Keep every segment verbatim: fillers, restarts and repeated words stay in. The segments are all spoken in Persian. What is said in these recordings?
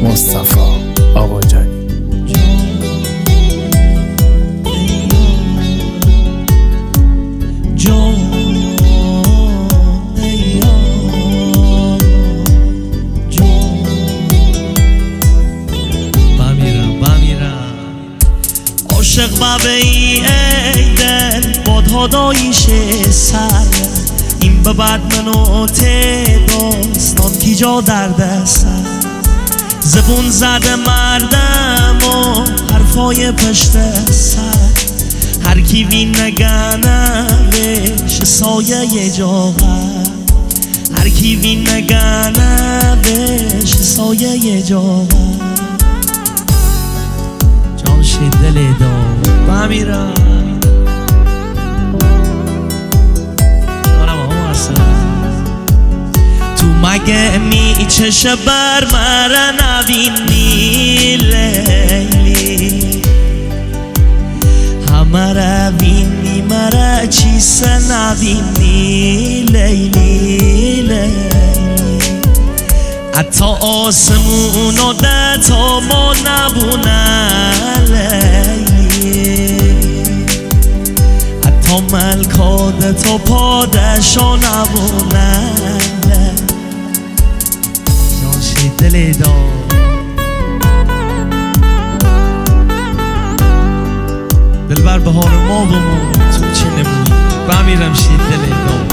مصطفی آقاجانی. عاشق بابه ای ای دل بادها دایش سر این به بعد منو ته داستان کی جا درد سر زبون زده مردم و حرفای پشت سر هر کی وین نگنوش سایه یه جا هر کی وین نگنوش سایه یه جا دل دام بمیرم جانم هم هستم تو مگه می چشه بر مره نبینی لیلی همه روینی مره چیسه نبینی لیلی لیلی حتی آسمون و ده تا ما نبونه لیلی حتی ملکاده تا پادشا نبونه جانشی دل دام دل بر بهار ما بمون تو چه نمونی بمیرم شید دل دام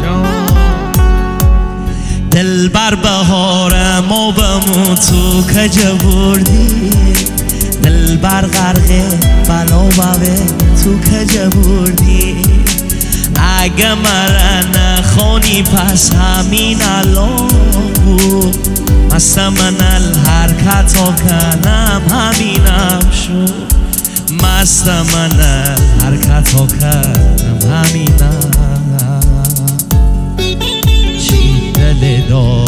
دل بر بهار ما بمون تو کجا بردی دل بر غرق بلا ببه تو کجا بردی اگه مرا نخونی پس همین الان بود مست من الحرکت ها کنم همینم شد مست من الحرکت ها کنم همینم چی دل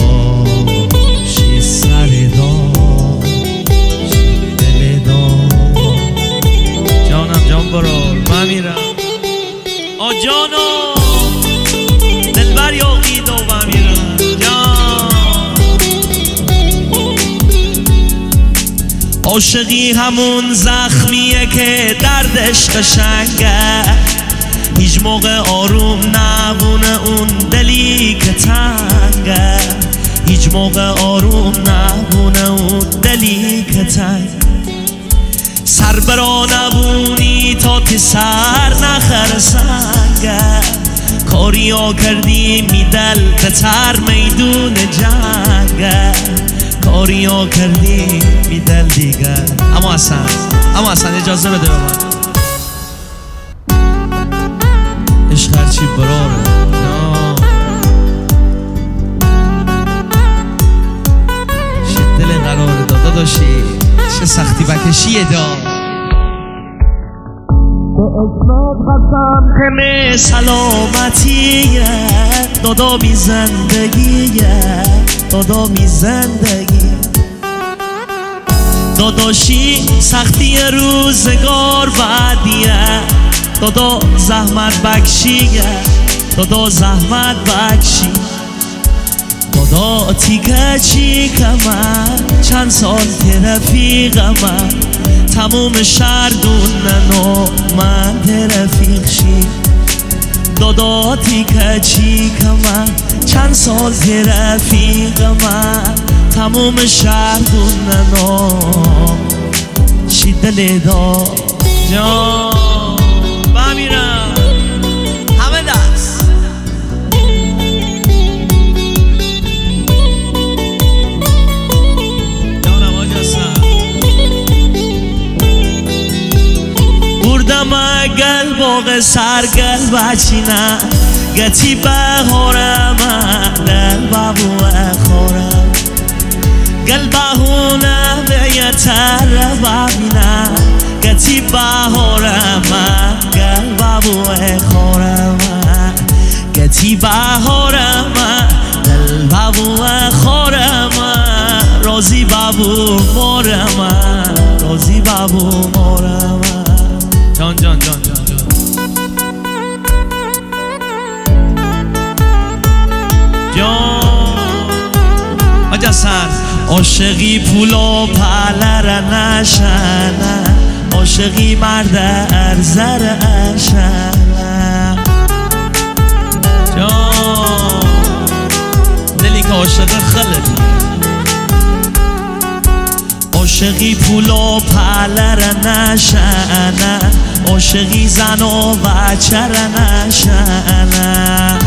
داشی سر دار چی دل دار جانم جان برار من میرم آ جانو دلبر یاقید و من میرم جان عاشقی همون زخمیه که دردش قشنگه هیچ موقع آروم نبونه اون دلی که تنگه هیچ موقع آروم نبونه اون دلی که تنگ سر برا نبونی تا که سر نخر سنگه کاری ها کردی می دل به تر میدون جنگه کاری ها کردی می دل دیگه اما حسن اما حسن اجازه بده به من عشق هرچی براره شد دل قرار دادا داشی چه سختی بکشیه دا به اسمت قسم همه سلامتیه دادا بی زندگیه دادا بی زندگی داداشی سختی روزگار بعدیه دادا زحمت بکشیه دادا زحمت بکشی دادا تیکه چیکه من چند سال ترفیق من تموم شهر دونن و من ترفیق شی دادا تیکه چیکه من چند سال ترفیق من تموم شهر دونن و چی دل دا جان بمیرم همه دست جانم آجستم بردم اگل باغ سرگل بچینم گتی بخورم گل بابوه خورم گل بهونه به یه تر ببینم گتی بهارم گل بابوه خورم گتی بهارم دل بابوه خورم رازی بابو مارم رازی بابو مارم جان جان جان جان جان جان مجسر عاشقی پولا پلر نشنه عاشقی مرد ارزر اشنه جان دلی که عاشق خلدی عاشقی پولا پلر نشنه عاشقی زن و بچر نشنه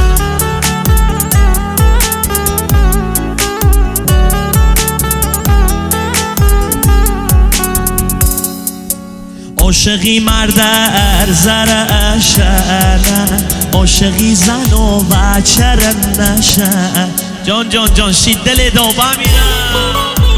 عاشقی مرد ارزر اشنه عاشقی زن و بچر نشنه جان جان جان شید دل دوبه میرم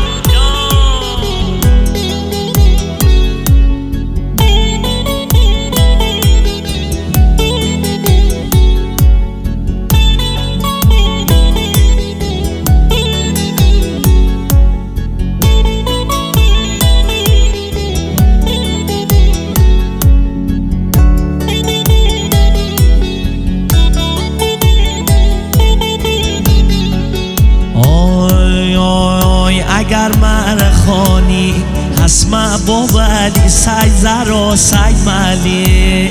اگر من خانی حسم بابلی سای زرا سای مالی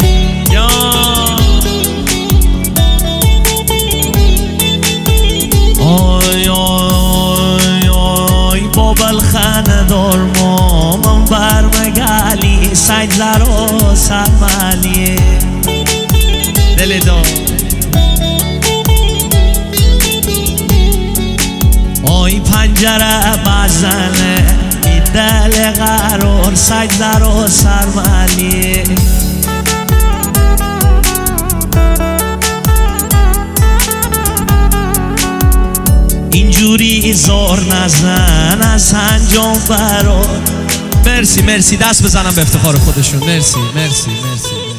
آی آی آی بابل خاندار ما من برمگالی سای زرا سای مالی دل دو آی پنجره بزنه این دل قرار سجده رو سرمالی اینجوری زور نزن از انجام برار مرسی مرسی دست بزنم به افتخار خودشون مرسی مرسی مرسی